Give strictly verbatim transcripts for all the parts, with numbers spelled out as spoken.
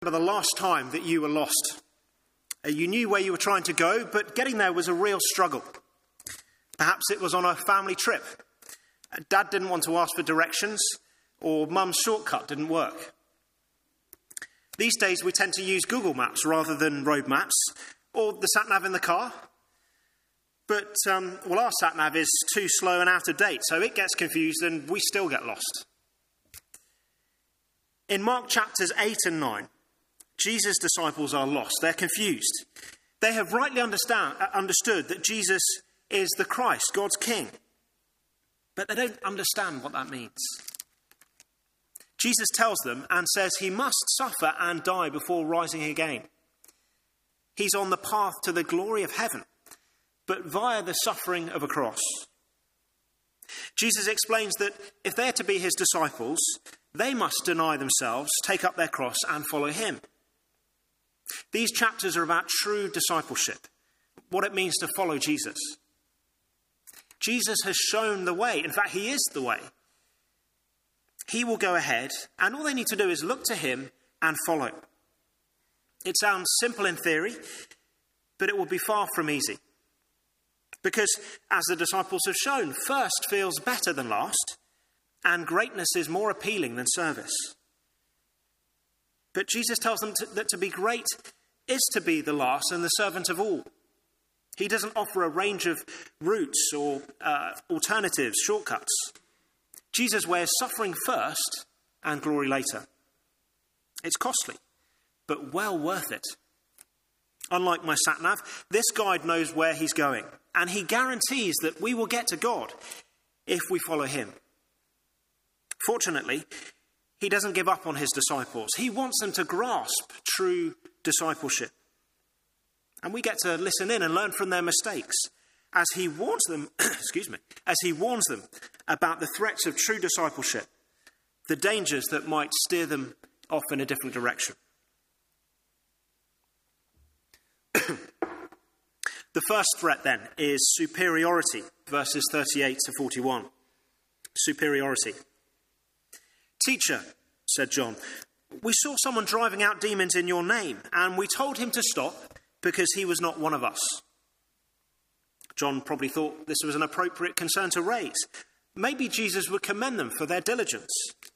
The last time that you were lost. Uh, you knew where you were trying to go, but getting there was a real struggle. Perhaps it was on a family trip. Uh, Dad didn't want to ask for directions, or Mum's shortcut didn't work. These days we tend to use Google Maps rather than road maps, or the sat-nav in the car. But, um, well, our sat-nav is too slow and out of date, so it gets confused and we still get lost. In Mark chapters eight and nine, Jesus' disciples are lost. They're confused. They have rightly understand, understood that Jesus is the Christ, God's King. But they don't understand what that means. Jesus tells them and says he must suffer and die before rising again. He's on the path to the glory of heaven, but via the suffering of a cross. Jesus explains that if they're to be his disciples, they must deny themselves, take up their cross and follow him. These chapters are about true discipleship, what it means to follow Jesus. Jesus has shown the way. In fact, he is the way. He will go ahead, and all they need to do is look to him and follow. It sounds simple in theory, but it will be far from easy. Because, as the disciples have shown, first feels better than last, and greatness is more appealing than service. But Jesus tells them to, that to be great is to be the last and the servant of all. He doesn't offer a range of routes or uh, alternatives, shortcuts. Jesus' way is suffering first and glory later. It's costly, but well worth it. Unlike my sat-nav, this guide knows where he's going, and he guarantees that we will get to God if we follow him. Fortunately, he doesn't give up on his disciples. He wants them to grasp true discipleship. And we get to listen in and learn from their mistakes as he warns them, excuse me, as he warns them about the threats of true discipleship, the dangers that might steer them off in a different direction. The first threat then is superiority, verses thirty-eight to forty-one. Superiority. "Teacher," said John, "we saw someone driving out demons in your name, and we told him to stop because he was not one of us." John probably thought this was an appropriate concern to raise. Maybe Jesus would commend them for their diligence.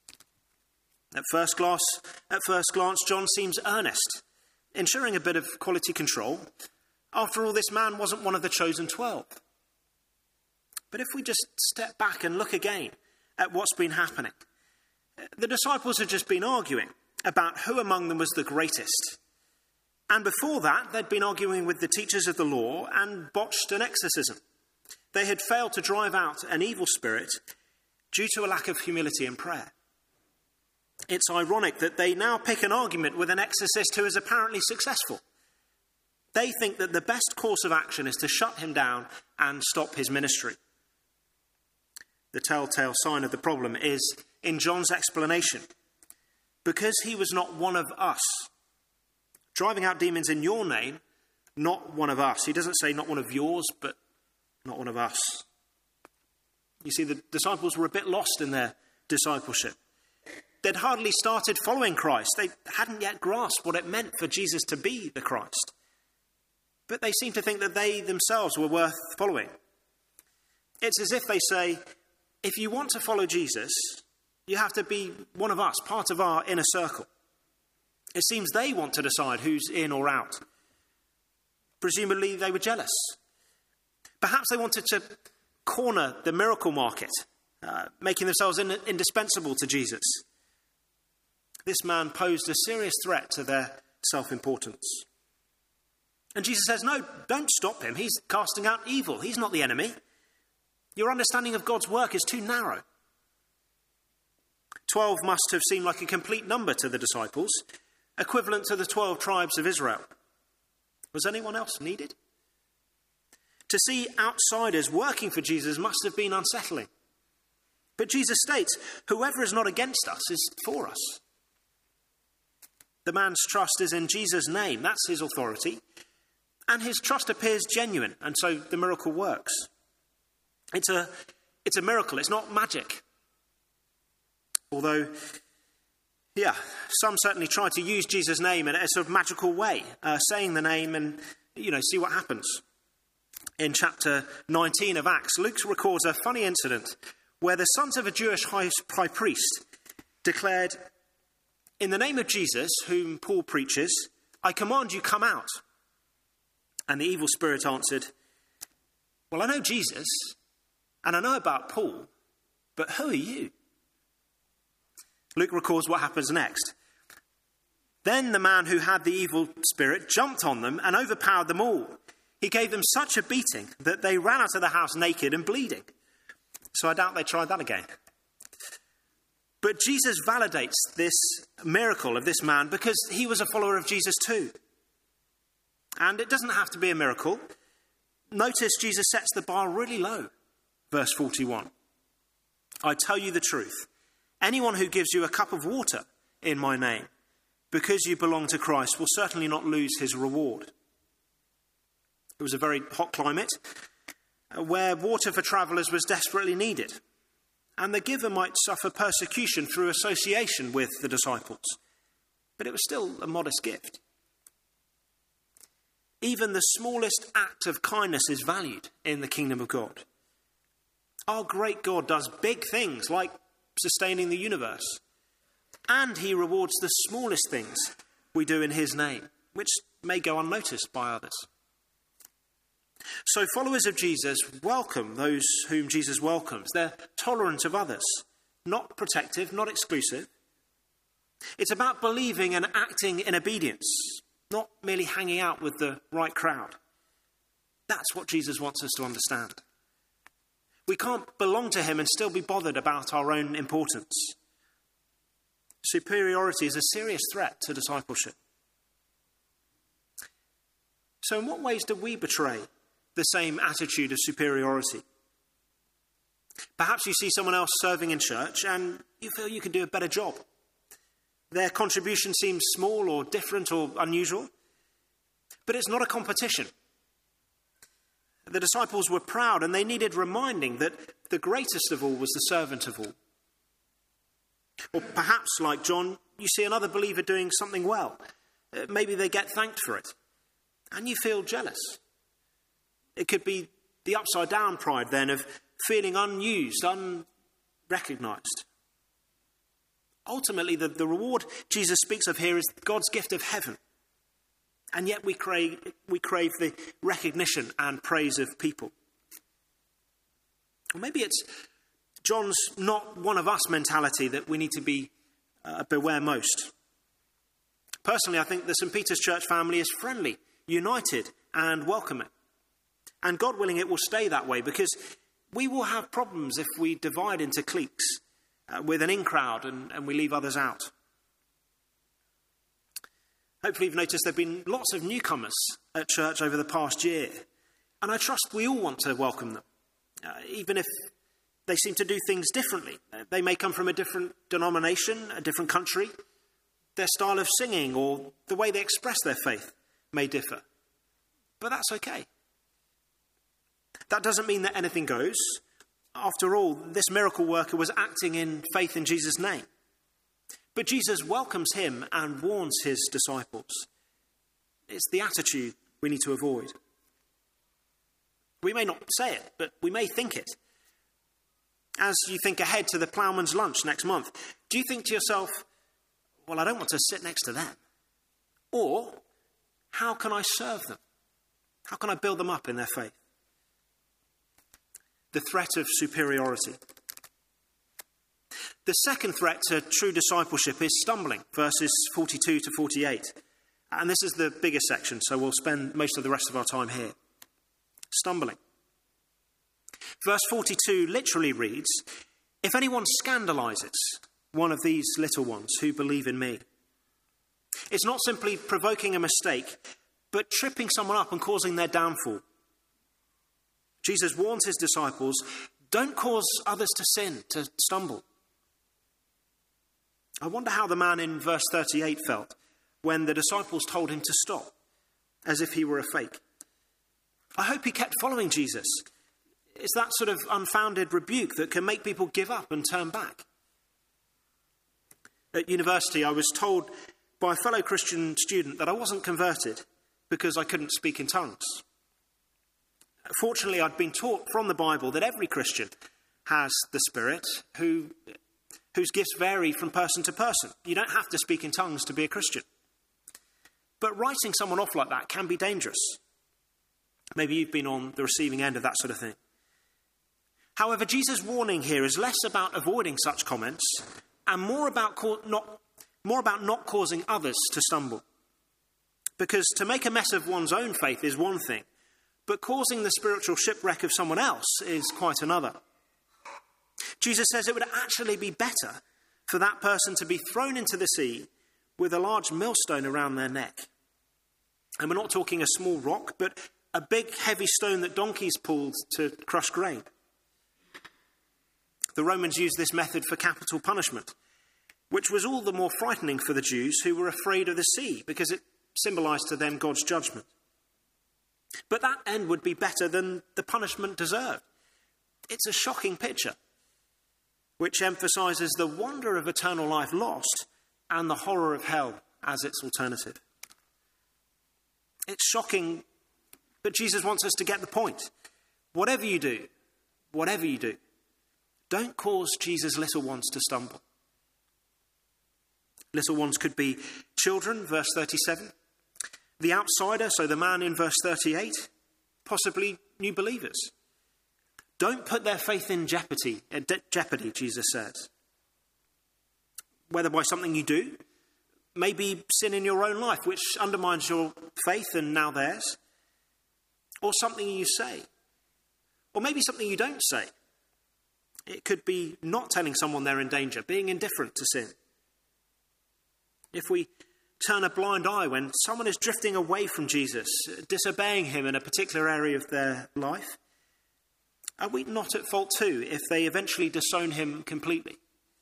At first glance, at first glance, John seems earnest, ensuring a bit of quality control. After all, this man wasn't one of the chosen twelve. But if we just step back and look again at what's been happening, the disciples had just been arguing about who among them was the greatest. And before that, they'd been arguing with the teachers of the law and botched an exorcism. They had failed to drive out an evil spirit due to a lack of humility and prayer. It's ironic that they now pick an argument with an exorcist who is apparently successful. They think that the best course of action is to shut him down and stop his ministry. The telltale sign of the problem is in John's explanation. Because he was not one of us. Driving out demons in your name, not one of us. He doesn't say not one of yours, but not one of us. You see, the disciples were a bit lost in their discipleship. They'd hardly started following Christ. They hadn't yet grasped what it meant for Jesus to be the Christ. But they seem to think that they themselves were worth following. It's as if they say, if you want to follow Jesus, you have to be one of us, part of our inner circle. It seems they want to decide who's in or out. Presumably they were jealous. Perhaps they wanted to corner the miracle market, uh, making themselves in- indispensable to Jesus. This man posed a serious threat to their self-importance. And Jesus says, no, don't stop him. He's casting out evil. He's not the enemy. Your understanding of God's work is too narrow. Twelve must have seemed like a complete number to the disciples, equivalent to the twelve tribes of Israel. Was anyone else needed? To see outsiders working for Jesus must have been unsettling. But Jesus states, whoever is not against us is for us. The man's trust is in Jesus' name. That's his authority. And his trust appears genuine, and so the miracle works. It's a, it's a miracle. It's not magic. Although Yeah, some certainly try to use Jesus' name in a sort of magical way, uh, saying the name and, you know, see what happens. In chapter nineteen of Acts, Luke records a funny incident where the sons of a Jewish high, high priest declared, "In the name of Jesus, whom Paul preaches, I command you, come out." And the evil spirit answered, "Well, I know Jesus, and I know about Paul, but who are you?" Luke records what happens next. Then the man who had the evil spirit jumped on them and overpowered them all. He gave them such a beating that they ran out of the house naked and bleeding. So I doubt they tried that again. But Jesus validates this miracle of this man because he was a follower of Jesus too. And it doesn't have to be a miracle. Notice Jesus sets the bar really low. Verse forty-one. "I tell you the truth. Anyone who gives you a cup of water in my name, because you belong to Christ, will certainly not lose his reward." It was a very hot climate where water for travellers was desperately needed. And the giver might suffer persecution through association with the disciples. But it was still a modest gift. Even the smallest act of kindness is valued in the kingdom of God. Our great God does big things like sustaining the universe. And he rewards the smallest things we do in his name, which may go unnoticed by others. So followers of Jesus welcome those whom Jesus welcomes. They're tolerant of others, not protective, not exclusive. It's about believing and acting in obedience, not merely hanging out with the right crowd. That's what Jesus wants us to understand. We can't belong to him and still be bothered about our own importance. Superiority is a serious threat to discipleship. So in what ways do we betray the same attitude of superiority? Perhaps you see someone else serving in church and you feel you can do a better job. Their contribution seems small or different or unusual, but it's not a competition. The disciples were proud and they needed reminding that the greatest of all was the servant of all. Or perhaps, like John, you see another believer doing something well. Maybe they get thanked for it, and you feel jealous. It could be the upside down pride then of feeling unused, unrecognised. Ultimately, the, the reward Jesus speaks of here is God's gift of heaven. And yet we crave, we crave the recognition and praise of people. Or maybe it's John's not one of us mentality that we need to be uh, beware most. Personally, I think the Saint Peter's Church family is friendly, united and welcoming. And God willing, it will stay that way because we will have problems if we divide into cliques uh, with an in crowd and, and we leave others out. Hopefully you've noticed there have been lots of newcomers at church over the past year. And I trust we all want to welcome them, uh, even if they seem to do things differently. Uh, they may come from a different denomination, a different country. Their style of singing or the way they express their faith may differ. But that's okay. That doesn't mean that anything goes. After all, this miracle worker was acting in faith in Jesus' name. But Jesus welcomes him and warns his disciples. It's the attitude we need to avoid. We may not say it, but we may think it. As you think ahead to the ploughman's lunch next month, do you think to yourself, well, I don't want to sit next to them? Or, how can I serve them? How can I build them up in their faith? The threat of superiority. The second threat to true discipleship is stumbling, verses forty-two to forty-eight. And this is the bigger section, so we'll spend most of the rest of our time here. Stumbling. Verse forty-two literally reads, "If anyone scandalizes one of these little ones who believe in me." It's not simply provoking a mistake, but tripping someone up and causing their downfall. Jesus warns his disciples, don't cause others to sin, to stumble. I wonder how the man in verse thirty-eight felt when the disciples told him to stop, as if he were a fake. I hope he kept following Jesus. It's that sort of unfounded rebuke that can make people give up and turn back. At university, I was told by a fellow Christian student that I wasn't converted because I couldn't speak in tongues. Fortunately, I'd been taught from the Bible that every Christian has the Spirit, who, whose gifts vary from person to person. You don't have to speak in tongues to be a Christian. But writing someone off like that can be dangerous. Maybe you've been on the receiving end of that sort of thing. However, Jesus' warning here is less about avoiding such comments and more about co- not, more about not causing others to stumble. Because to make a mess of one's own faith is one thing, but causing the spiritual shipwreck of someone else is quite another. Jesus says it would actually be better for that person to be thrown into the sea with a large millstone around their neck. And we're not talking a small rock, but a big heavy stone that donkeys pulled to crush grain. The Romans used this method for capital punishment, which was all the more frightening for the Jews who were afraid of the sea because it symbolised to them God's judgment. But that end would be better than the punishment deserved. It's a shocking picture, which emphasises the wonder of eternal life lost and the horror of hell as its alternative. It's shocking, but Jesus wants us to get the point. Whatever you do, whatever you do, don't cause Jesus' little ones to stumble. Little ones could be children, verse thirty-seven. The outsider, so the man in verse thirty-eight. Possibly new believers. Don't put their faith in jeopardy, uh, de- jeopardy, Jesus says. Whether by something you do, maybe sin in your own life, which undermines your faith and now theirs, or something you say, or maybe something you don't say. It could be not telling someone they're in danger, being indifferent to sin. If we turn a blind eye when someone is drifting away from Jesus, disobeying him in a particular area of their life, are we not at fault too if they eventually disown him completely?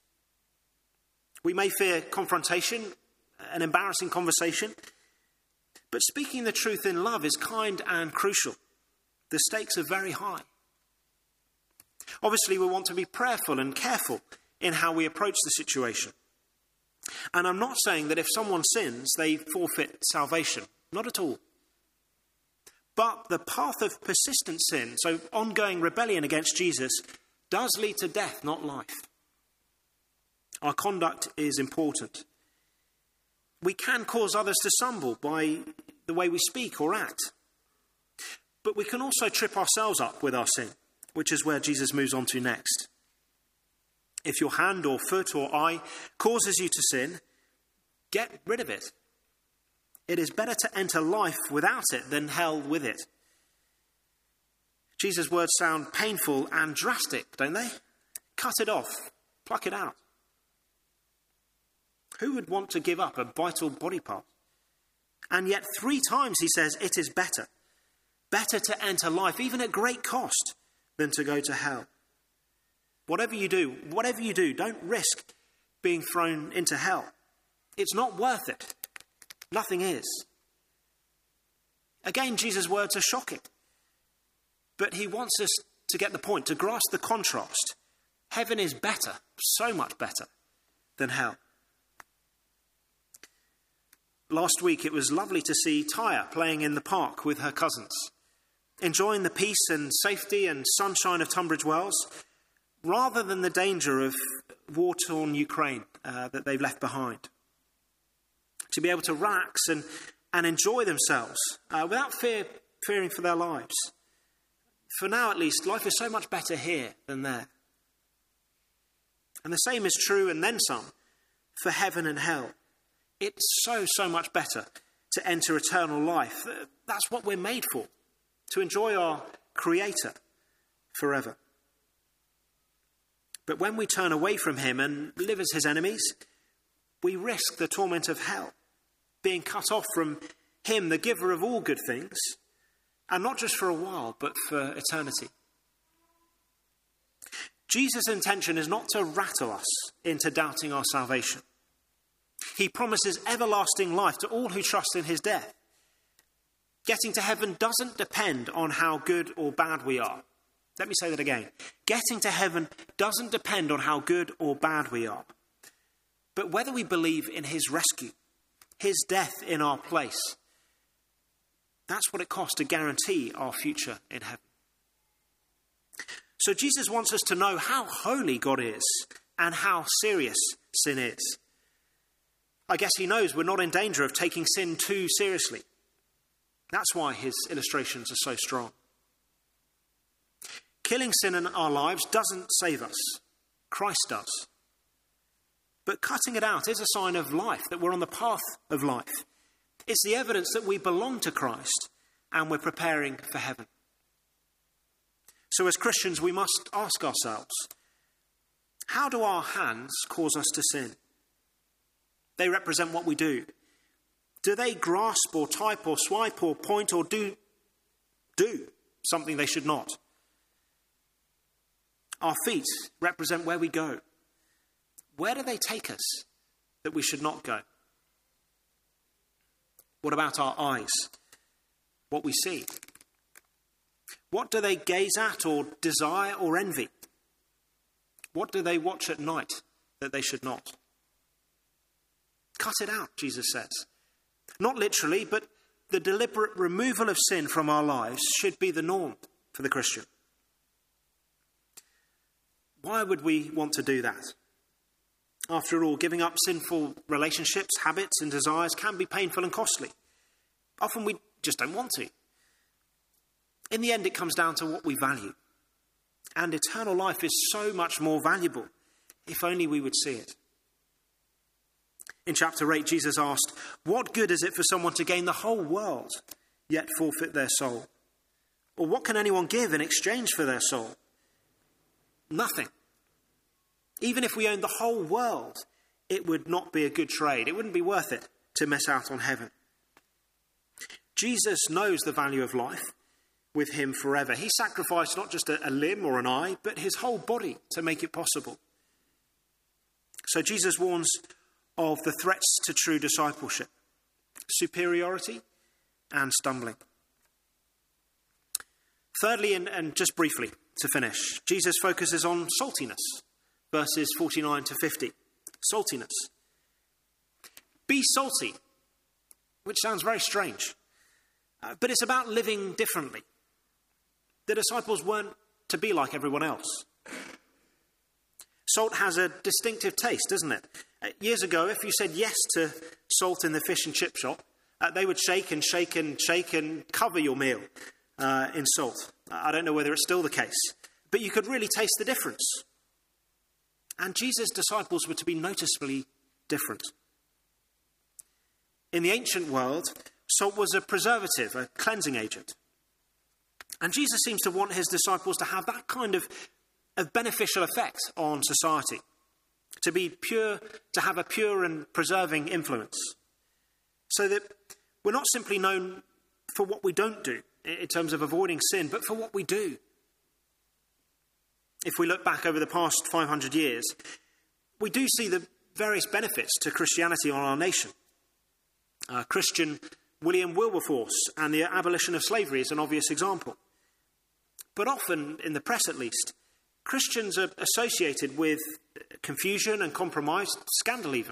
We may fear confrontation, an embarrassing conversation, but speaking the truth in love is kind and crucial. The stakes are very high. Obviously, we want to be prayerful and careful in how we approach the situation. And I'm not saying that if someone sins, they forfeit salvation. Not at all. But the path of persistent sin, so ongoing rebellion against Jesus, does lead to death, not life. Our conduct is important. We can cause others to stumble by the way we speak or act. But we can also trip ourselves up with our sin, which is where Jesus moves on to next. If your hand or foot or eye causes you to sin, get rid of it. It is better to enter life without it than hell with it. Jesus' words sound painful and drastic, don't they? Cut it off. Pluck it out. Who would want to give up a vital body part? And yet three times he says it is better. Better to enter life, even at great cost, than to go to hell. Whatever you do, whatever you do, don't risk being thrown into hell. It's not worth it. Nothing is. Again, Jesus' words are shocking. But he wants us to get the point, to grasp the contrast. Heaven is better, so much better, than hell. Last week it was lovely to see Tyre playing in the park with her cousins, enjoying the peace and safety and sunshine of Tunbridge Wells, rather than the danger of war-torn Ukraine uh, that they've left behind. To be able to relax and, and enjoy themselves uh, without fear, fearing for their lives. For now, at least, life is so much better here than there. And the same is true, and then some, for heaven and hell. It's so, so much better to enter eternal life. That's what we're made for, to enjoy our Creator forever. But when we turn away from him and live as his enemies, we risk the torment of hell, being cut off from him, the giver of all good things, and not just for a while, but for eternity. Jesus' intention is not to rattle us into doubting our salvation. He promises everlasting life to all who trust in his death. Getting to heaven doesn't depend on how good or bad we are. Let me say that again. Getting to heaven doesn't depend on how good or bad we are. but whether we believe in his rescue, his death in our place. That's what it costs to guarantee our future in heaven. So Jesus wants us to know how holy God is and how serious sin is. I guess he knows we're not in danger of taking sin too seriously. That's why his illustrations are so strong. Killing sin in our lives doesn't save us. Christ does. But cutting it out is a sign of life, that we're on the path of life. It's the evidence that we belong to Christ and we're preparing for heaven. So as Christians, we must ask ourselves, how do our hands cause us to sin? They represent what we do. Do they grasp or type or swipe or point or do, do something they should not? Our feet represent where we go. Where do they take us that we should not go? What about our eyes? What we see? What do they gaze at or desire or envy? What do they watch at night that they should not? Cut it out, Jesus says. Not literally, but the deliberate removal of sin from our lives should be the norm for the Christian. Why would we want to do that? After all, giving up sinful relationships, habits and desires can be painful and costly. Often we just don't want to. In the end, it comes down to what we value. And eternal life is so much more valuable, if only we would see it. In chapter eight, Jesus asked, what good is it for someone to gain the whole world, yet forfeit their soul? Or what can anyone give in exchange for their soul? Nothing. Even if we owned the whole world, it would not be a good trade. It wouldn't be worth it to miss out on heaven. Jesus knows the value of life with him forever. He sacrificed not just a, a limb or an eye, but his whole body to make it possible. So Jesus warns of the threats to true discipleship: superiority and stumbling. Thirdly, and, and just briefly to finish, Jesus focuses on saltiness, verses forty-nine to fifty. Saltiness. Be salty, which sounds very strange, uh, but it's about living differently. The disciples weren't to be like everyone else. Salt has a distinctive taste, doesn't it? Uh, years ago, if you said yes to salt in the fish and chip shop, uh, they would shake and shake and shake and cover your meal uh, in salt. I don't know whether it's still the case, but you could really taste the difference. And Jesus' disciples were to be noticeably different. In the ancient world, salt was a preservative, a cleansing agent. And Jesus seems to want his disciples to have that kind of, of beneficial effect on society, to be pure, to have a pure and preserving influence, so that we're not simply known for what we don't do in terms of avoiding sin, but for what we do. If we look back over the past five hundred years, we do see the various benefits to Christianity on our nation. Uh, Christian William Wilberforce and the abolition of slavery is an obvious example. But often, in the press at least, Christians are associated with confusion and compromise, scandal even.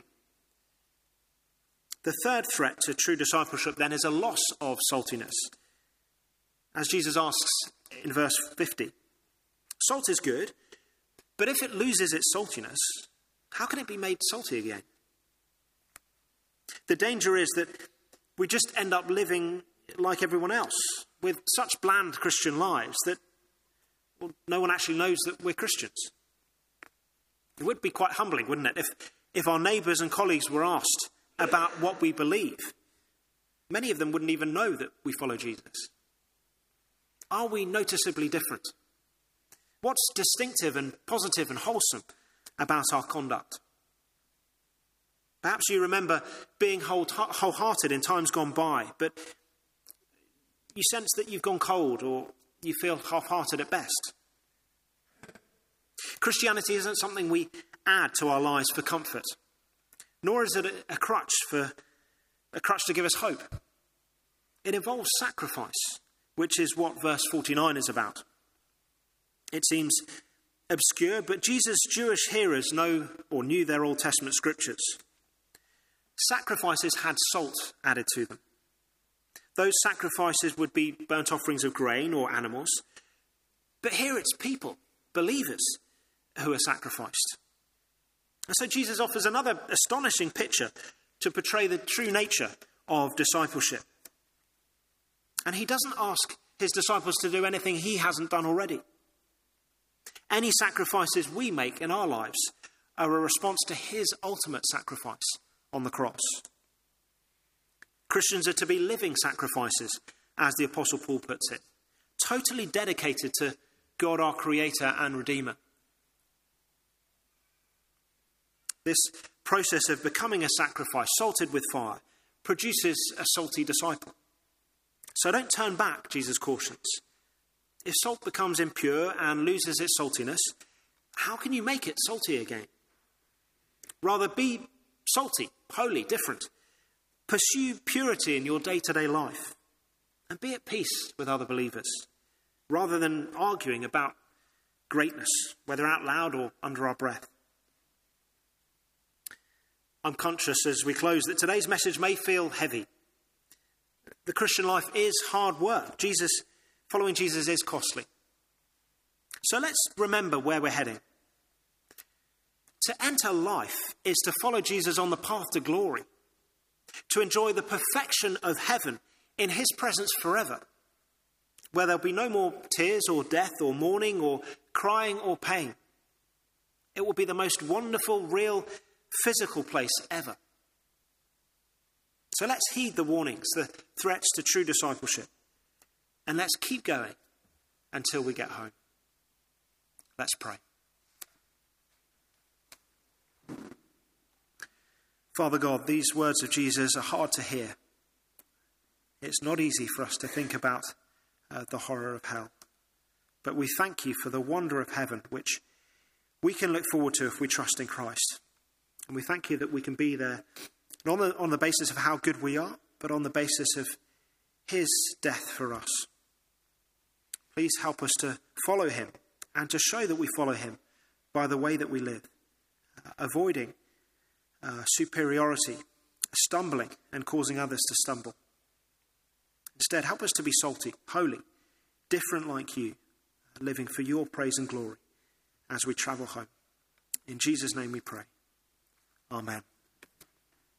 The third threat to true discipleship then is a loss of saltiness. As Jesus asks in verse fifty, salt is good, but if it loses its saltiness, how can it be made salty again? The danger is that we just end up living like everyone else, with such bland Christian lives that well, no one actually knows that we're Christians. It would be quite humbling, wouldn't it, if, if our neighbours and colleagues were asked about what we believe. Many of them wouldn't even know that we follow Jesus. Are we noticeably different? What's distinctive and positive and wholesome about our conduct? Perhaps you remember being wholehearted in times gone by, but you sense that you've gone cold or you feel half-hearted at best. Christianity isn't something we add to our lives for comfort, nor is it a crutch for a crutch to give us hope. It involves sacrifice, which is what verse forty-nine is about. It seems obscure, but Jesus' Jewish hearers know or knew their Old Testament scriptures. Sacrifices had salt added to them. Those sacrifices would be burnt offerings of grain or animals. But here it's people, believers, who are sacrificed. And so Jesus offers another astonishing picture to portray the true nature of discipleship. And he doesn't ask his disciples to do anything he hasn't done already. Any sacrifices we make in our lives are a response to his ultimate sacrifice on the cross. Christians are to be living sacrifices, as the Apostle Paul puts it, totally dedicated to God our Creator and Redeemer. This process of becoming a sacrifice, salted with fire, produces a salty disciple. So don't turn back, Jesus cautions. If salt becomes impure and loses its saltiness, how can you make it salty again? Rather, be salty, holy, different. Pursue purity in your day-to-day life and be at peace with other believers, rather than arguing about greatness, whether out loud or under our breath. I'm conscious as we close that today's message may feel heavy. The Christian life is hard work. Jesus, following Jesus is costly. So let's remember where we're heading. To enter life is to follow Jesus on the path to glory, to enjoy the perfection of heaven in his presence forever, where there'll be no more tears or death or mourning or crying or pain. It will be the most wonderful, real, physical place ever. So let's heed the warnings, the threats to true discipleship, and let's keep going until we get home. Let's pray. Father God, these words of Jesus are hard to hear. It's not easy for us to think about uh, the horror of hell. But we thank you for the wonder of heaven, which we can look forward to if we trust in Christ. And we thank you that we can be there, not on the, on the basis of how good we are, but on the basis of his death for us. Please help us to follow him and to show that we follow him by the way that we live, uh, avoiding uh, superiority, stumbling and causing others to stumble. Instead, help us to be salty, holy, different like you, living for your praise and glory as we travel home. In Jesus' name we pray. Amen.